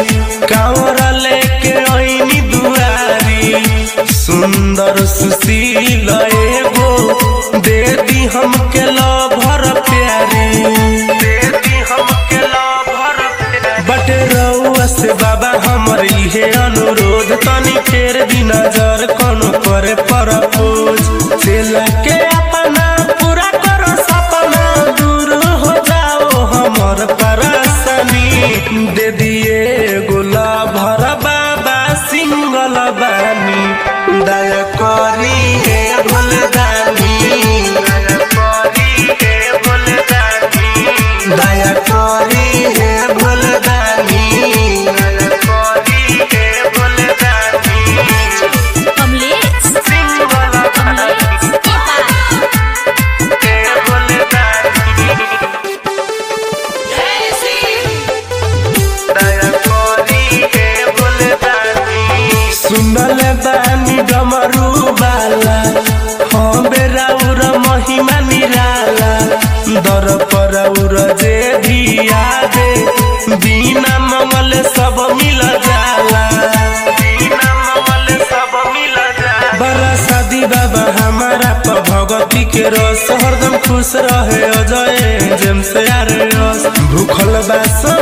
कांवरा लेके आईनी दुआरी सुंदर सुशील एगो दे दी हमके लभर प्यारी दे दी हमके लभर प्यारी बटे रउआ से बाबा हमर इहे अनुरोध तनी फेर दी नजर कोनो करे परपोज चला के अपना पूरा करो सपना दूर हो जाओ हमर परेशानी दे दिए गोला भर बाबा सिंगल बानी दया करी हे भोलेदानी दया करी हे भोलेदानी सुनल बानी डमरू बाला हम बेराउर महिमा निराला दर परउर जे भी आवे बिना मंगल सब मिल जाला बिना मंगल सब मिल जाला बड़ा शादी बाबा हमारा पर भगती के रस हरदम खुश रहे अजय जेम से यार रस भूखल बा